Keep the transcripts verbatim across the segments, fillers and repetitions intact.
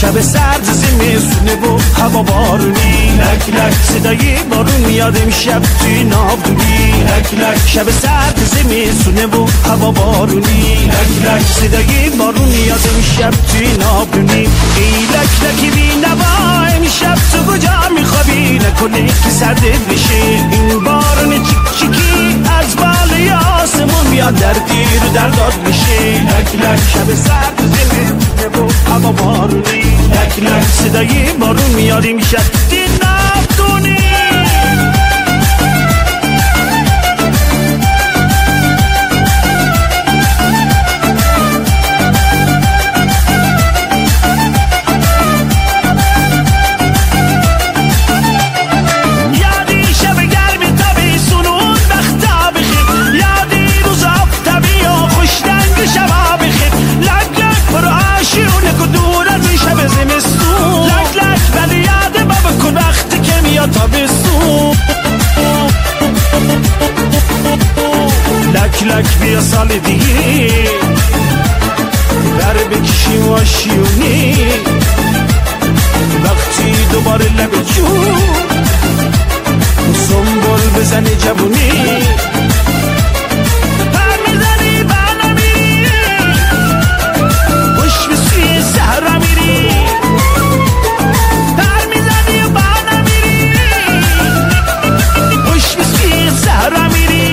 شب سرد زمستونه و هوا بارونی، لک لک صدای بارون میاد امشب توی ناودونی، لک لک شب سرد زمستونه و هوا بارونی، لک لک صدای بارون میاد امشب توی ناودونی. ای لک لکی بی نوا امشب تو کجا میخوابی؟ نکنه که سردت بشه این بارون چیک چیکی از بالای آسمون میاد در دیر و در داد میشه. لک لک شب سرد زمستونه و هوا بارونی، لک لک صدای بارون میاد امشب توی ناودونی. لک لک بیا سال دیگه بره بکشیم آشیونی، وقتی دوباره لب جون سنبول بزنه جوونی، پر میزنی برنا میری خوش به سوی صحرا میری، پر میزنی برنا میری خوش به سوی صحرا میری.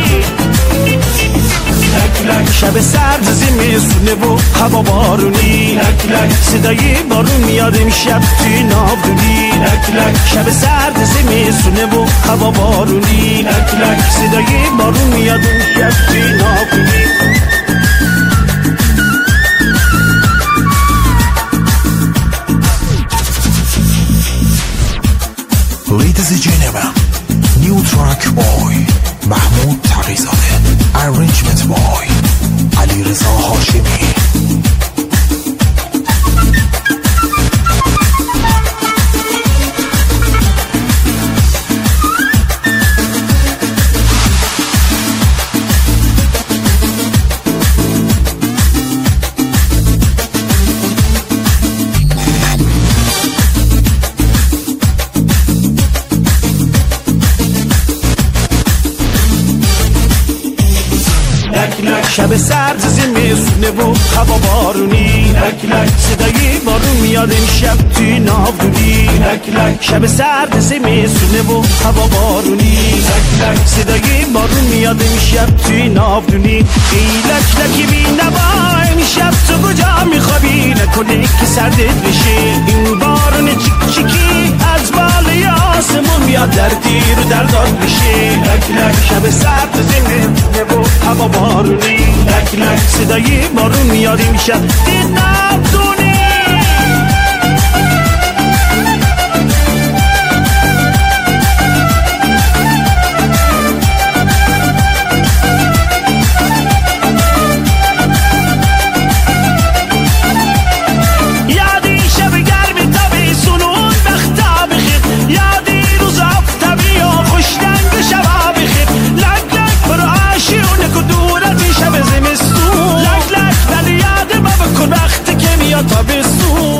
لک لک شب سرد زمستونه و هوا بارونی، لک لک صدای بارون میاد امشب توی ناودونی، لک لک شب سرد زمستونه و هوا بارونی، لک لک صدای بارون میاد امشب توی ناودونی. Ladies and gentlemen, new track boy محمود تقی‌زاده، arrangement boy علیرضا هاشمی. شب سرد زمستونه و هوا بارونی، لک لک صدای بارون میاد امشب توی ناودونی، لک لک شب سرد زمستونه و هوا بارونی، لک لک صدای بارون میاد امشب توی ناودونی. ای لک لکی بی نوا امشب تو کجا میخوابی؟ نکنه که سردت بشه این بارون چیک چیکی از بالای آسمون میاد در دیر و در داد بشه. لک لک شب سرد زمستونه و هوا بارونی، لک لک صدای بارون میاد امشب توی ناودونی.